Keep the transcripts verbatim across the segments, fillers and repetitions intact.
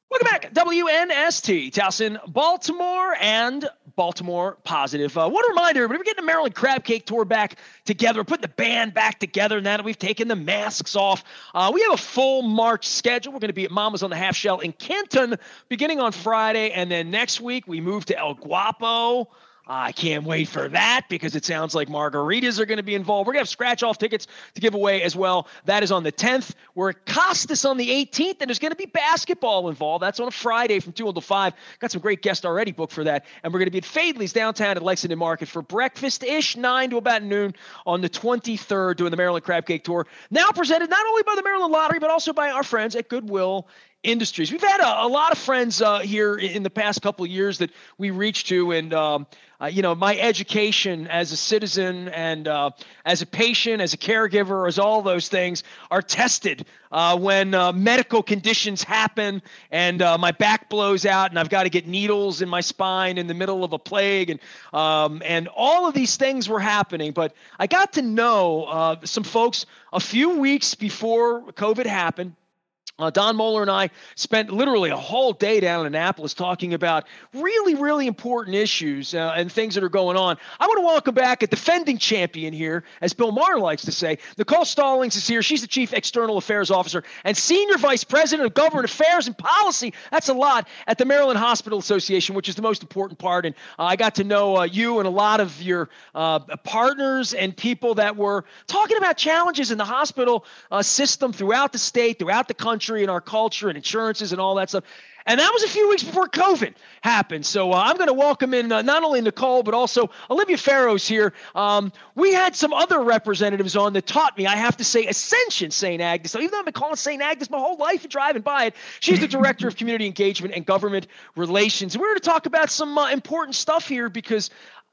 Welcome back, W N S T, Towson, Baltimore, and Baltimore Positive. Uh, what a reminder, we're getting the Maryland Crab Cake Tour back together. We're putting the band back together now that we've taken the masks off. Uh, we have a full March schedule. We're going to be at Mama's on the Half Shell in Kenton beginning on Friday, and then next week we move to El Guapo. I can't wait for that because it sounds like margaritas are going to be involved. We're going to have scratch-off tickets to give away as well. That is on the tenth. We're at Costas on the eighteenth, and there's going to be basketball involved. That's on a Friday from two until five. Got some great guests already booked for that. And we're going to be at Fadley's downtown at Lexington Market for breakfast-ish, nine to about noon on the twenty-third, doing the Maryland Crab Cake Tour. Now presented not only by the Maryland Lottery, but also by our friends at Goodwill Industries. We've had a, a lot of friends uh, here in the past couple of years that we reached to, and um, uh, you know, my education as a citizen and uh, as a patient, as a caregiver, as all those things are tested uh, when uh, medical conditions happen and uh, my back blows out and I've got to get needles in my spine in the middle of a plague, and um, and all of these things were happening. But I got to know uh, some folks a few weeks before COVID happened. Uh, Don Moeller and I spent literally a whole day down in Annapolis talking about really, really important issues uh, and things that are going on. I want to welcome back a defending champion here, as Bill Maher likes to say. Nicole Stallings is here. She's the Chief External Affairs Officer and Senior Vice President of Government Affairs and Policy. That's a lot at the Maryland Hospital Association, which is the most important part. And uh, I got to know uh, you and a lot of your uh, partners and people that were talking about challenges in the hospital uh, system throughout the state, throughout the country, and our culture and insurances and all that stuff. And that was a few weeks before COVID happened. So uh, I'm going to welcome in uh, not only Nicole, but also Olivia Farrow's here. Um, we had some other representatives on that taught me, I have to say, Ascension Saint Agnes. So even though I've been calling Saint Agnes my whole life and driving by it, she's the Director of Community Engagement and Government Relations. And we're going to talk about some uh, important stuff here because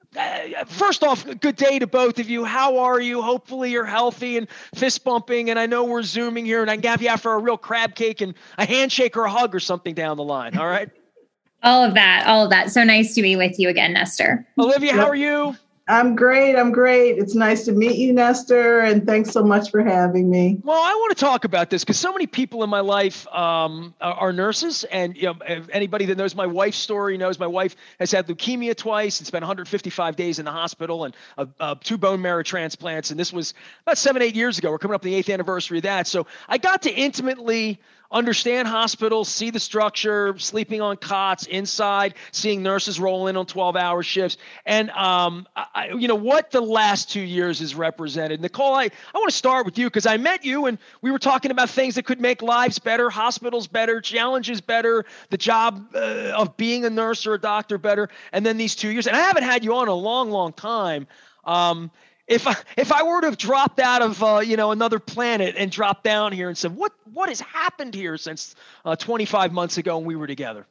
Uh, first off, good day to both of you. How are you? Hopefully you're healthy and fist bumping. And I know we're Zooming here, and I can have you after a real crab cake and a handshake or a hug or something down the line. All right. All of that. All of that. So nice to be with you again, Nestor. Olivia, how are you? I'm great. I'm great. It's nice to meet you, Nestor, and thanks so much for having me. Well, I want to talk about this because so many people in my life um, are, are nurses, and you know, if anybody that knows my wife's story knows my wife has had leukemia twice and spent one hundred fifty-five days in the hospital and uh, uh, two bone marrow transplants, and this was about seven, eight years ago. We're coming up on the eighth anniversary of that, so I got to intimately understand hospitals, see the structure, sleeping on cots inside, seeing nurses roll in on twelve-hour shifts, and um, I, you know what the last two years has represented. Nicole, I, I want to start with you because I met you and we were talking about things that could make lives better, hospitals better, challenges better, the job uh, of being a nurse or a doctor better, and then these two years. And I haven't had you on in a long, long time. Um, If I, if I were to have dropped out of, uh, you know, another planet and dropped down here and said, what, what has happened here since uh, twenty-five months ago when we were together?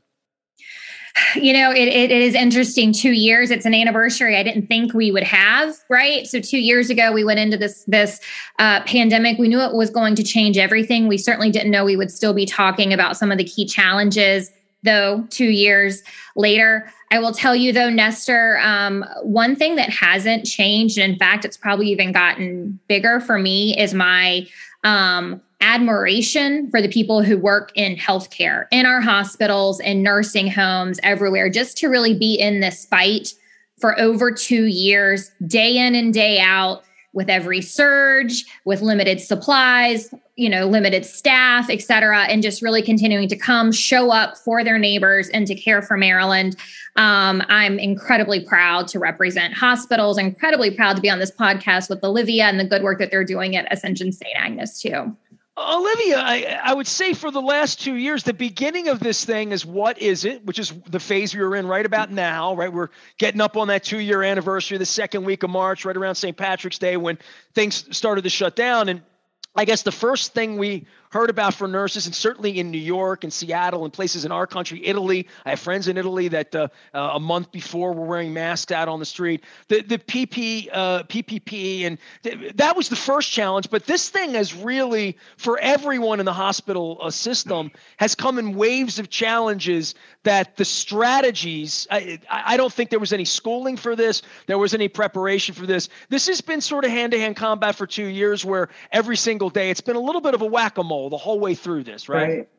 You know, it, it is interesting. Two years, it's an anniversary I didn't think we would have, right? So two years ago, we went into this, this uh, pandemic. We knew it was going to change everything. We certainly didn't know we would still be talking about some of the key challenges, though, two years later. I will tell you, though, Nestor, um, one thing that hasn't changed, and in fact, it's probably even gotten bigger for me, is my um, admiration for the people who work in healthcare, in our hospitals, in nursing homes, everywhere, just to really be in this fight for over two years, day in and day out, with every surge, with limited supplies, you know, limited staff, et cetera, and just really continuing to come, show up for their neighbors and to care for Maryland. Um, I'm incredibly proud to represent hospitals, incredibly proud to be on this podcast with Olivia and the good work that they're doing at Ascension Saint Agnes too. Olivia, I, I would say for the last two years, the beginning of this thing is What Is It?, which is the phase we are in right about now, right? We're getting up on that two-year anniversary, the second week of March, right around Saint Patrick's Day when things started to shut down. And I guess the first thing we heard about for nurses, and certainly in New York and Seattle and places in our country, Italy. I have friends in Italy that uh, uh, a month before were wearing masks out on the street. The the P P, uh, P P P, and th- that was the first challenge. But this thing has really, for everyone in the hospital uh, system, has come in waves of challenges that the strategies, I, I don't think there was any schooling for this. There was any preparation for this. This has been sort of hand-to-hand combat for two years where every single day it's been a little bit of a whack-a-mole the whole way through this, right? Right.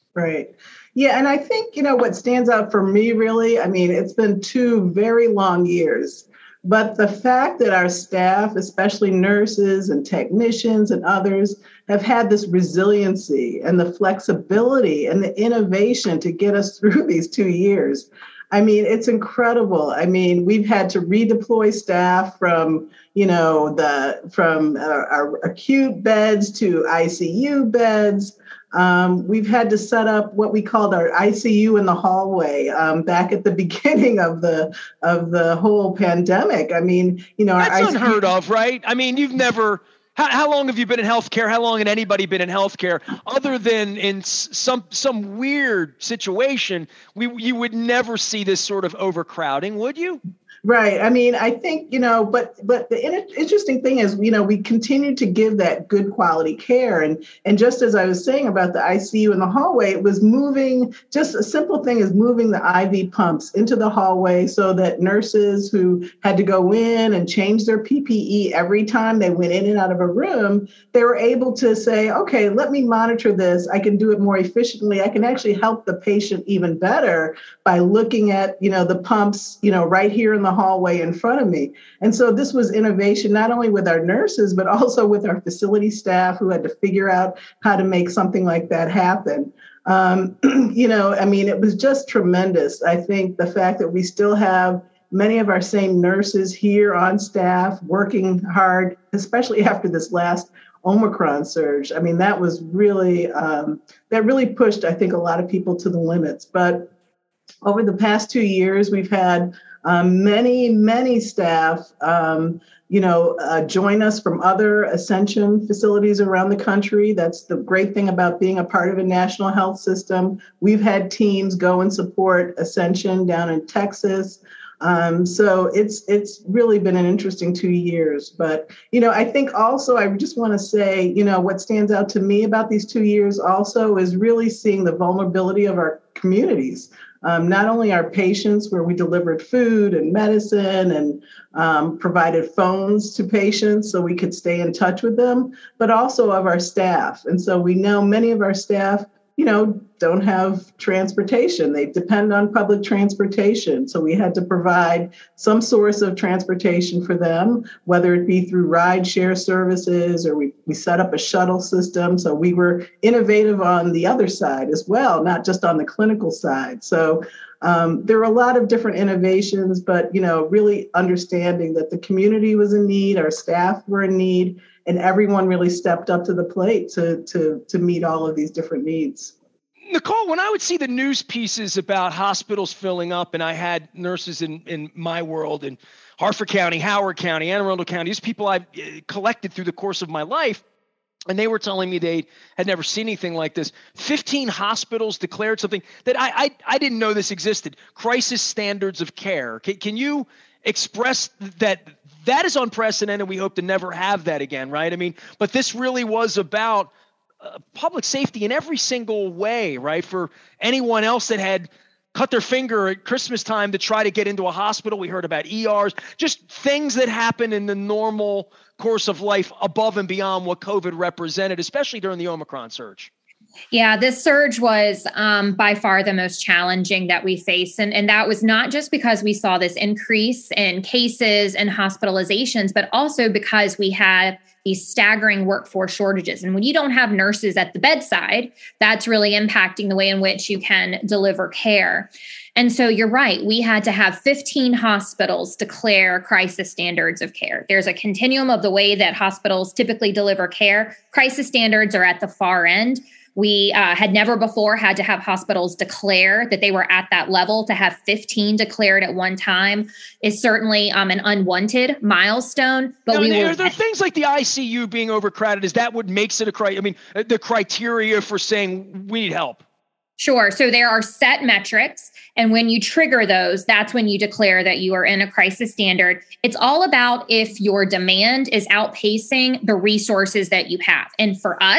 Right. Yeah. And I think, you know, what stands out for me really, I mean, it's been two very long years, but the fact that our staff, especially nurses and technicians and others, have had this resiliency and the flexibility and the innovation to get us through these two years. I mean, it's incredible. I mean, we've had to redeploy staff from, you know, the from our, our acute beds to I C U beds. Um, we've had to set up what we called our I C U in the hallway um, back at the beginning of the of the whole pandemic. I mean, you know, that's our unheard of, right? I mean, you've never. How, how long have you been in healthcare? How long had anybody been in healthcare? Other than in some some weird situation, we you would never see this sort of overcrowding, would you? Right. I mean, I think, you know, but but the in- interesting thing is, you know, we continue to give that good quality care. And and just as I was saying about the I C U in the hallway, it was moving, just a simple thing is moving the I V pumps into the hallway so that nurses who had to go in and change their P P E every time they went in and out of a room, they were able to say, okay, let me monitor this. I can do it more efficiently. I can actually help the patient even better by looking at, you know, the pumps, you know, right here in the hallway in front of me. And so this was innovation, not only with our nurses, but also with our facility staff who had to figure out how to make something like that happen. Um, you know, I mean, it was just tremendous. I think the fact that we still have many of our same nurses here on staff working hard, especially after this last Omicron surge. I mean, that was really, um, that really pushed, I think, a lot of people to the limits. But over the past two years, we've had um, many, many staff, um, you know, uh, join us from other Ascension facilities around the country. That's the great thing about being a part of a national health system. We've had teams go and support Ascension down in Texas. Um, so it's it's really been an interesting two years. But, you know, I think also I just want to say, you know, what stands out to me about these two years also is really seeing the vulnerability of our communities. Um, not only our patients, where we delivered food and medicine and um, provided phones to patients so we could stay in touch with them, but also of our staff. And so we know many of our staff, you know, don't have transportation. They depend on public transportation. So we had to provide some source of transportation for them, whether it be through ride share services or we, we set up a shuttle system. So we were innovative on the other side as well, not just on the clinical side. So um, there were a lot of different innovations, but, you know, really understanding that the community was in need, our staff were in need, and everyone really stepped up to the plate to, to, to meet all of these different needs. Nicole, when I would see the news pieces about hospitals filling up, and I had nurses in, in my world in Harford County, Howard County, Anne Arundel County, these people I've collected through the course of my life, and they were telling me they had never seen anything like this. fifteen hospitals declared something that I I, I didn't know this existed. Crisis standards of care. Can, can you express that? That is unprecedented. We hope to never have that again, right? I mean, but this really was about uh, public safety in every single way, right? For anyone else that had cut their finger at Christmas time to try to get into a hospital. We heard about E Rs, just things that happen in the normal course of life above and beyond what COVID represented, especially during the Omicron surge. Yeah, this surge was um, by far the most challenging that we faced. And, and that was not just because we saw this increase in cases and hospitalizations, but also because we had these staggering workforce shortages. And when you don't have nurses at the bedside, that's really impacting the way in which you can deliver care. And so you're right, we had to have fifteen hospitals declare crisis standards of care. There's a continuum of the way that hospitals typically deliver care. Crisis standards are at the far end. We uh, had never before had to have hospitals declare that they were at that level. To have fifteen declared at one time is certainly um, an unwanted milestone. But I mean, we there, were, there are things like the I C U being overcrowded. Is that what makes it a criteria? I mean, the criteria for saying we need help? Sure. So there are set metrics. And when you trigger those, that's when you declare that you are in a crisis standard. It's all about if your demand is outpacing the resources that you have. And for us,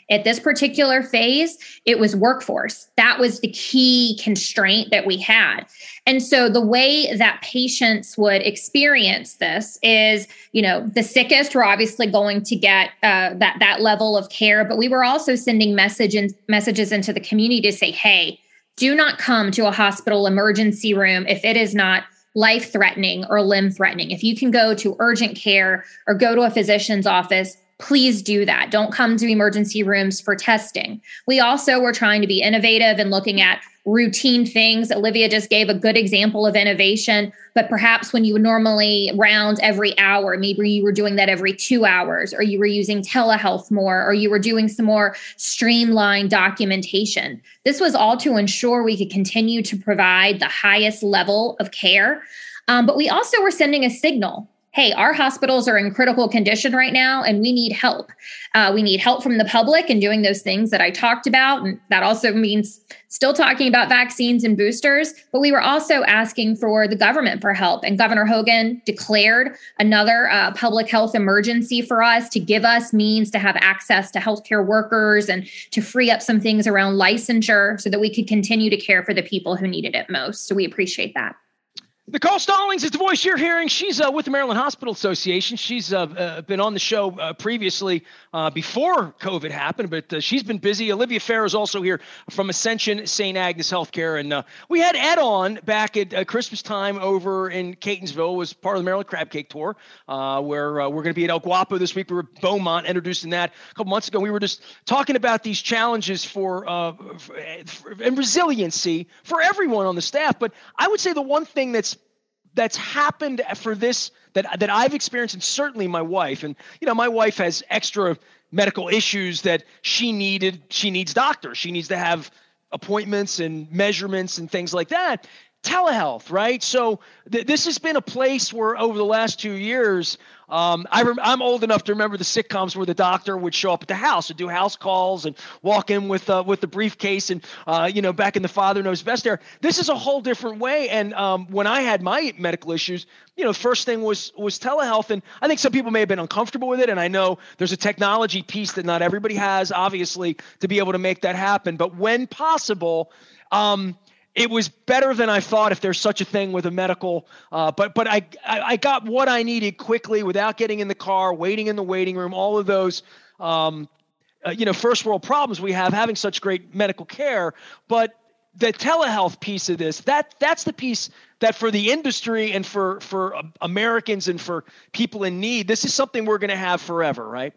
At this particular phase, it was workforce. That was the key constraint that we had. And so the way that patients would experience this is, you know, the sickest were obviously going to get uh, that, that level of care, but we were also sending messages, messages into the community to say, hey, do not come to a hospital emergency room if it is not life-threatening or limb-threatening. If you can go to urgent care or go to a physician's office, please do that. Don't come to emergency rooms for testing. We also were trying to be innovative and looking at routine things. Olivia just gave a good example of innovation, but perhaps when you would normally round every hour, maybe you were doing that every two hours, or you were using telehealth more, or you were doing some more streamlined documentation. This was all to ensure we could continue to provide the highest level of care. Um, but we also were sending a signal. Hey, our hospitals are in critical condition right now, and we need help. Uh, we need help from the public in doing those things that I talked about. And that also means still talking about vaccines and boosters, but we were also asking for the government for help. And Governor Hogan declared another uh, public health emergency for us to give us means to have access to healthcare workers and to free up some things around licensure so that we could continue to care for the people who needed it most. So we appreciate that. Nicole Stallings is the voice you're hearing. She's uh, with the Maryland Hospital Association. She's uh, uh, been on the show uh, previously uh, before COVID happened, but uh, she's been busy. Olivia Fair is also here from Ascension Saint Agnes Healthcare. And uh, we had Ed on back at uh, Christmas time over in Catonsville, was part of the Maryland Crab Cake Tour, uh, where uh, we're going to be at El Guapo this week. We were at Beaumont introducing that a couple months ago. We were just talking about these challenges for, uh, for, for and resiliency for everyone on the staff. But I would say the one thing that's that's happened for this that that I've experienced, and certainly my wife, and you know, my wife has extra medical issues that she needed. She needs doctors. She needs to have appointments and measurements and things like that. Telehealth, right? So th- this has been a place where over the last two years, um, I rem- I'm old enough to remember the sitcoms where the doctor would show up at the house and do house calls and walk in with uh, with the briefcase and uh, you know, back in the Father Knows Best era. This is a whole different way. And um, when I had my medical issues, you know, first thing was was telehealth, and I think some people may have been uncomfortable with it. And I know there's a technology piece that not everybody has, obviously, to be able to make that happen. But when possible, um, it was better than I thought, if there's such a thing with a medical, uh, but but I, I I got what I needed quickly without getting in the car, waiting in the waiting room, all of those, um, uh, you know, first world problems we have having such great medical care. But the telehealth piece of this, that that's the piece that for the industry and for, for Americans and for people in need, this is something we're going to have forever, right?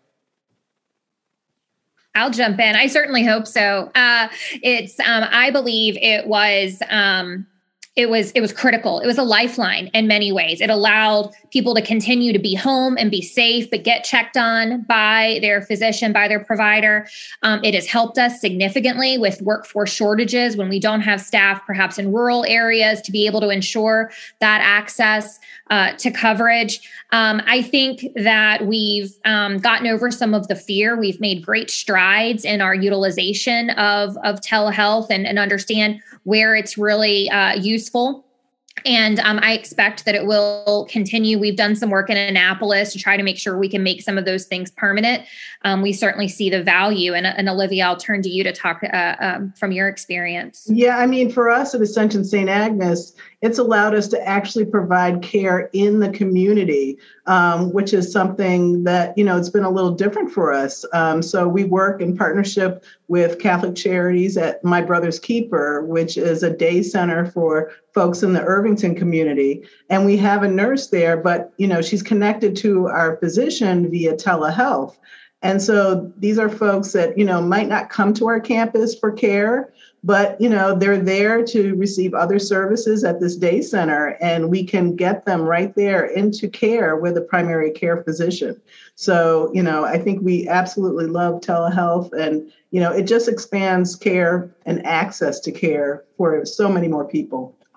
I'll jump in. I certainly hope so. Uh, it's, um, I believe it was, um, it was, it was critical. It was a lifeline in many ways. It allowed people to continue to be home and be safe, but get checked on by their physician, by their provider. Um, it has helped us significantly with workforce shortages when we don't have staff, perhaps in rural areas, to be able to ensure that access uh, to coverage. Um, I think that we've um, gotten over some of the fear. We've made great strides in our utilization of, of telehealth and, and understand where it's really uh, useful. And um, I expect that it will continue. We've done some work in Annapolis to try to make sure we can make some of those things permanent. Um, we certainly see the value. And, and Olivia, I'll turn to you to talk uh, um, from your experience. Yeah, I mean, for us at Ascension Saint Agnes, it's allowed us to actually provide care in the community, um, which is something that, you know, it's been a little different for us. Um, so we work in partnership with Catholic Charities at My Brother's Keeper, which is a day center for folks in the Irvington community. And we have a nurse there, but, you know, she's connected to our physician via telehealth. And so these are folks that, you know, might not come to our campus for care, but, you know, they're there to receive other services at this day center, and we can get them right there into care with a primary care physician. So, you know, I think we absolutely love telehealth, and, you know, it just expands care and access to care for so many more people.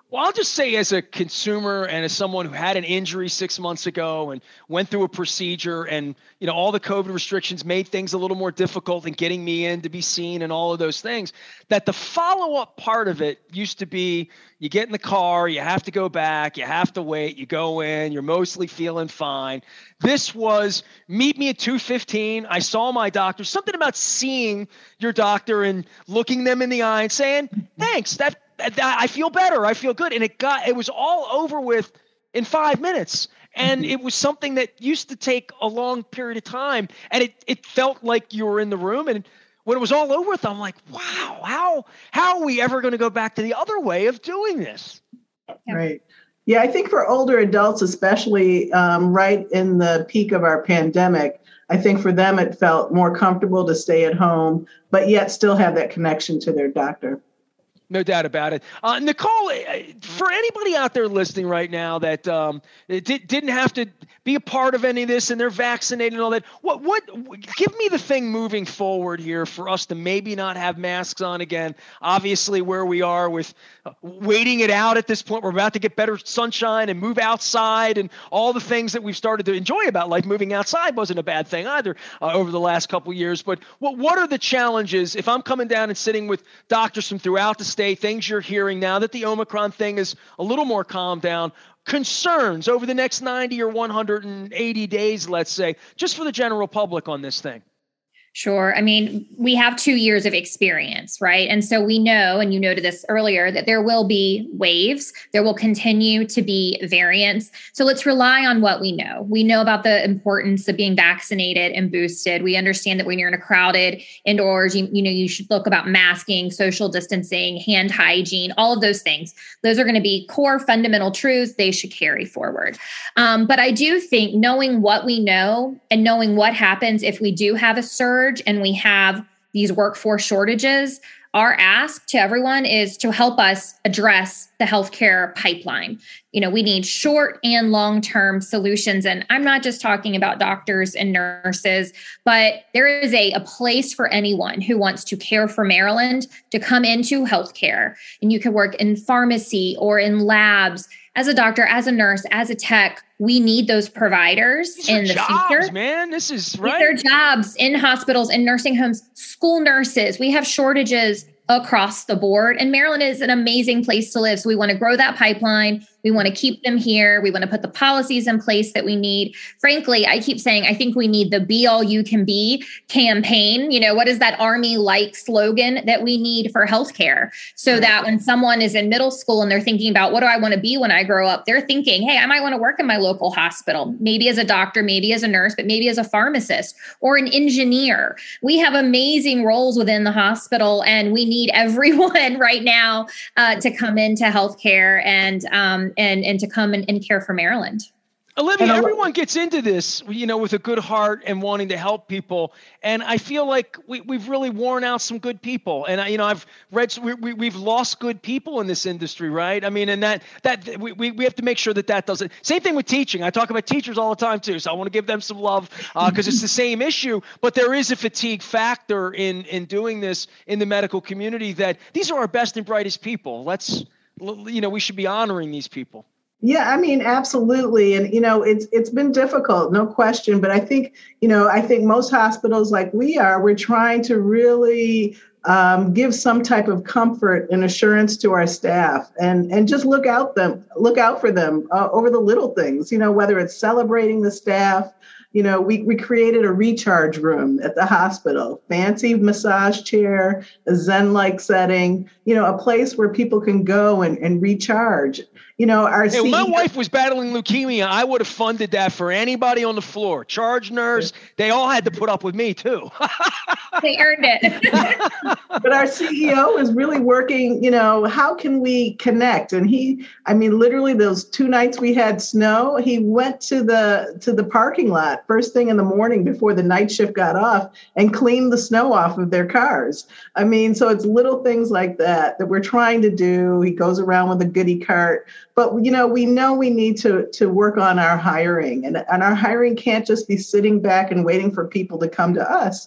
Well, I'll just say as a consumer and as someone who had an injury six months ago and went through a procedure and, you know, all the COVID restrictions made things a little more difficult in getting me in to be seen and all of those things, that the follow-up part of it used to be you get in the car, you have to go back, you have to wait, you go in, you're mostly feeling fine. This was meet me at two fifteen. I saw my doctor. Something about seeing your doctor and looking them in the eye and saying, thanks, that I feel better. I feel good. And it got, it was all over with in five minutes. And it was something that used to take a long period of time. And it, it felt like you were in the room. And when it was all over with, I'm like, wow, how, how are we ever going to go back to the other way of doing this? Right. Yeah. I think for older adults, especially um, right in the peak of our pandemic, I think for them, it felt more comfortable to stay at home, but yet still have that connection to their doctor. No doubt about it. Uh, Nicole, for anybody out there listening right now that um, did, didn't have to be a part of any of this and they're vaccinated and all that, what, what, give me the thing moving forward here for us to maybe not have masks on again. Obviously, where we are with uh, waiting it out at this point, we're about to get better sunshine and move outside and all the things that we've started to enjoy about life. Moving outside wasn't a bad thing either uh, over the last couple of years. But what, what are the challenges if I'm coming down and sitting with doctors from throughout the state? Things you're hearing now that the Omicron thing is a little more calmed down, concerns over the next ninety or one hundred eighty days, let's say, just for the general public on this thing? Sure. I mean, we have two years of experience, right? And so we know, and you noted this earlier, that there will be waves. There will continue to be variants. So let's rely on what we know. We know about the importance of being vaccinated and boosted. We understand that when you're in a crowded indoors, you, you know, you should look about masking, social distancing, hand hygiene, all of those things. Those are going to be core fundamental truths. They should carry forward. Um, but I do think knowing what we know and knowing what happens if we do have a surge and we have these workforce shortages, our ask to everyone is to help us address the healthcare pipeline. You know, we need short and long-term solutions. And I'm not just talking about doctors and nurses, but there is a, a place for anyone who wants to care for Maryland to come into healthcare. And you can work in pharmacy or in labs. As a doctor, as a nurse, as a tech, we need those providers These in the jobs, future. Man, this is right. These are jobs in hospitals, in nursing homes, school nurses. We have shortages across the board. And Maryland is an amazing place to live. So we want to grow that pipeline. We want to keep them here. We want to put the policies in place that we need. Frankly, I keep saying, I think we need the Be All You Can Be campaign. You know, what is that Army-like slogan that we need for healthcare? So that when someone is in middle school and they're thinking about, what do I want to be when I grow up? They're thinking, hey, I might want to work in my local hospital, maybe as a doctor, maybe as a nurse, but maybe as a pharmacist or an engineer. We have amazing roles within the hospital, and we need everyone right now uh, to come into healthcare and um, and and to come and, and care for Maryland. Olivia, everyone gets into this, you know, with a good heart and wanting to help people. And I feel like we, we've really worn out some good people. And, I, you know, I've read, we, we, we've lost good people in this industry, right? I mean, and that, that we, we we have to make sure that that doesn't, same thing with teaching. I talk about teachers all the time too. So I want to give them some love because uh, it's the same issue, but there is a fatigue factor in, in doing this in the medical community that these are our best and brightest people. Let's, you know, we should be honoring these people. Yeah, I mean, absolutely. And, you know, it's it's been difficult, no question. But I think, you know, I think most hospitals like we are, we're trying to really um, give some type of comfort and assurance to our staff and, and just look out them, look out for them uh, over the little things, you know, whether it's celebrating the staff. You know, we, we created a recharge room at the hospital, fancy massage chair, a Zen-like setting, you know, a place where people can go and, and recharge. You know, our hey, C E O- my wife was battling leukemia. I would have funded that for anybody on the floor. Charge nurse. They all had to put up with me too. They earned it. But our C E O is really working, you know, how can we connect? And he, I mean, literally those two nights we had snow, he went to the to the parking lot first thing in the morning before the night shift got off and cleaned the snow off of their cars. I mean, so it's little things like that that we're trying to do. He goes around with a goodie cart. But, you know, we know we need to to work on our hiring, and, and our hiring can't just be sitting back and waiting for people to come to us.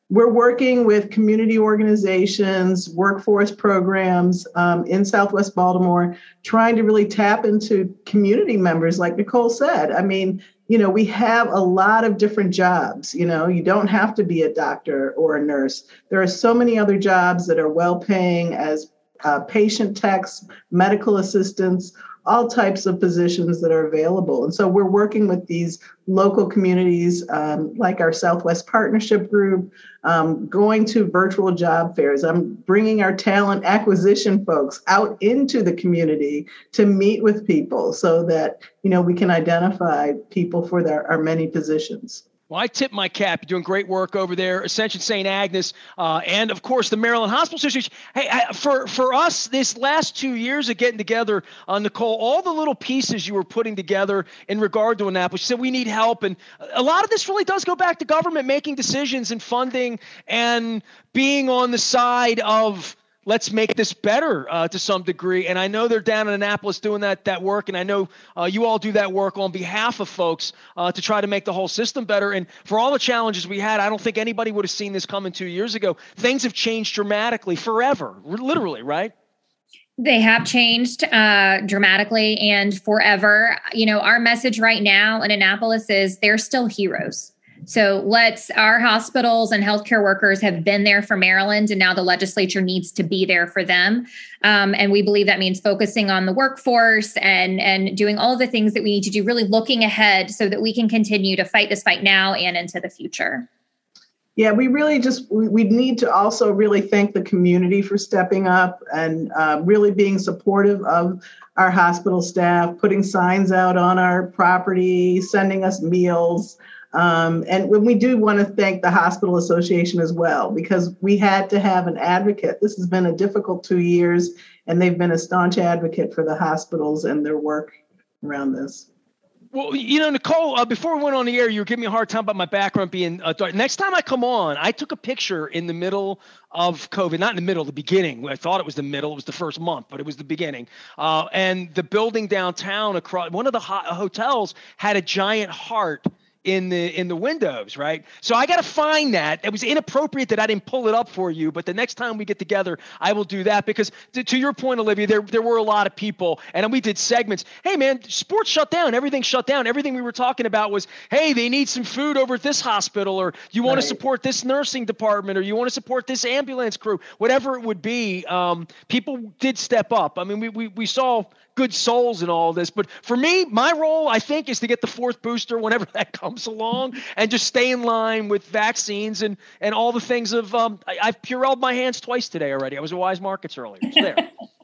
we're working with community organizations, workforce programs um, in Southwest Baltimore, trying to really tap into community members, like Nicole said. I mean, you know, we have a lot of different jobs. You know, you don't have to be a doctor or a nurse. There are so many other jobs that are well paying as uh, patient techs, medical assistants, all types of positions that are available. And so we're working with these local communities, um, like our Southwest Partnership Group, um, going to virtual job fairs. I'm bringing our talent acquisition folks out into the community to meet with people so that, you know, we can identify people for their, our many positions. Well, I tip my cap. You're doing great work over there, Ascension Saint Agnes, uh, and of course the Maryland Hospital Association. Hey, I, for for us, this last two years of getting together, uh, Nicole, all the little pieces you were putting together in regard to Annapolis. You said we need help, and a lot of this really does go back to government making decisions and funding and being on the side of, let's make this better uh, to some degree. And I know they're down in Annapolis doing that that work. And I know uh, you all do that work on behalf of folks uh, to try to make the whole system better. And for all the challenges we had, I don't think anybody would have seen this coming two years ago. Things have changed dramatically forever, literally, right? They have changed uh, dramatically and forever. You know, our message right now in Annapolis is they're still heroes. So let's, our hospitals and healthcare workers have been there for Maryland, and now the legislature needs to be there for them. Um, and we believe that means focusing on the workforce and, and doing all of the things that we need to do, really looking ahead so that we can continue to fight this fight now and into the future. Yeah, we really just, we, we need to also really thank the community for stepping up and uh, really being supportive of our hospital staff, putting signs out on our property, sending us meals. Um, and when we do want to thank the Hospital Association as well, because we had to have an advocate. This has been a difficult two years, and they've been a staunch advocate for the hospitals and their work around this. Well, you know, Nicole, uh, before we went on the air, you were giving me a hard time about my background being uh, dark. Next time I come on, I took a picture in the middle of COVID, not in the middle, the beginning. I thought it was the middle. It was the first month, but it was the beginning. Uh, and the building downtown across one of the ho- hotels had a giant heart in the in the windows, right? So I got to find that. It was inappropriate that I didn't pull it up for you, but the next time we get together, I will do that because to, to your point, Olivia, there there were a lot of people, and we did segments. Hey, man, sports shut down. Everything shut down. Everything we were talking about was, hey, they need some food over at this hospital, or you want right. to support this nursing department, or you want to support this ambulance crew, whatever it would be. Um, people did step up. I mean, we we we saw good souls in all of this. But for me, my role, I think, is to get the fourth booster whenever that comes along and just stay in line with vaccines and, and all the things of, um, I, I've Purelled my hands twice today already. I was at Wise Markets earlier. It's there.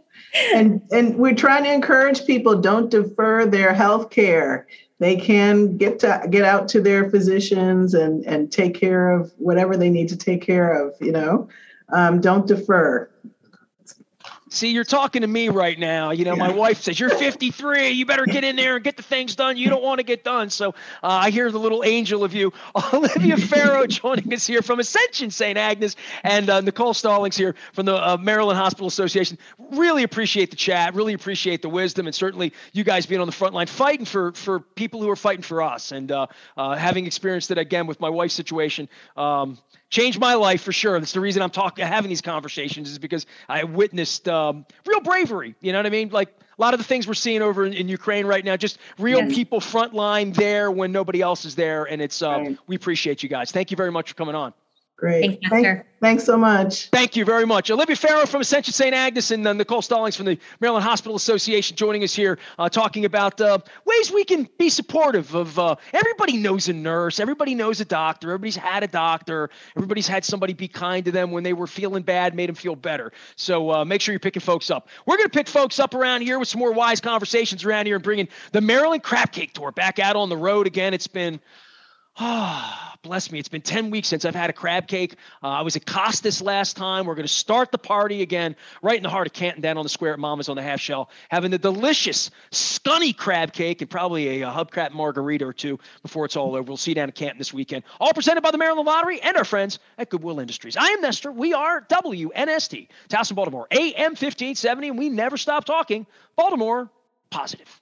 and, and we're trying to encourage people, don't defer their health care. They can get to get out to their physicians and, and take care of whatever they need to take care of, you know, um, don't defer. See, you're talking to me right now. You know, my wife says, you're fifty-three. You better get in there and get the things done you don't want to get done. So uh, I hear the little angel of you. Olivia Ferro joining us here from Ascension Saint Agnes, and uh, Nicole Stallings here from the uh, Maryland Hospital Association. Really appreciate the chat. Really appreciate the wisdom, and certainly you guys being on the front line fighting for, for people who are fighting for us. And uh, uh, having experienced it again with my wife's situation, um, changed my life for sure. That's the reason I'm talking, having these conversations, is because I witnessed um, real bravery. You know what I mean? Like a lot of the things we're seeing over in, in Ukraine right now, just real yes. people frontline there when nobody else is there. And it's, uh, right. we appreciate you guys. Thank you very much for coming on. Great. Thanks, Thank, thanks so much. Thank you very much. Olivia Ferro from Ascension Saint Agnes and uh, Nicole Stallings from the Maryland Hospital Association joining us here, uh, talking about uh, ways we can be supportive of uh, everybody knows a nurse. Everybody knows a doctor. Everybody's had a doctor. Everybody's had somebody be kind to them when they were feeling bad, made them feel better. So uh, make sure you're picking folks up. We're going to pick folks up around here with some more wise conversations around here and bringing the Maryland Crab Cake Tour back out on the road again. It's been Ah, oh, bless me. It's been ten weeks since I've had a crab cake. Uh, I was at Costas last time. We're going to start the party again right in the heart of Canton, down on the square at Mama's on the half shell, having the delicious Scunny crab cake and probably a, a hubcrab margarita or two before it's all over. We'll see you down in Canton this weekend. All presented by the Maryland Lottery and our friends at Goodwill Industries. I am Nestor. We are W N S T, Towson, Baltimore, A M fifteen seventy, and we never stop talking Baltimore positive.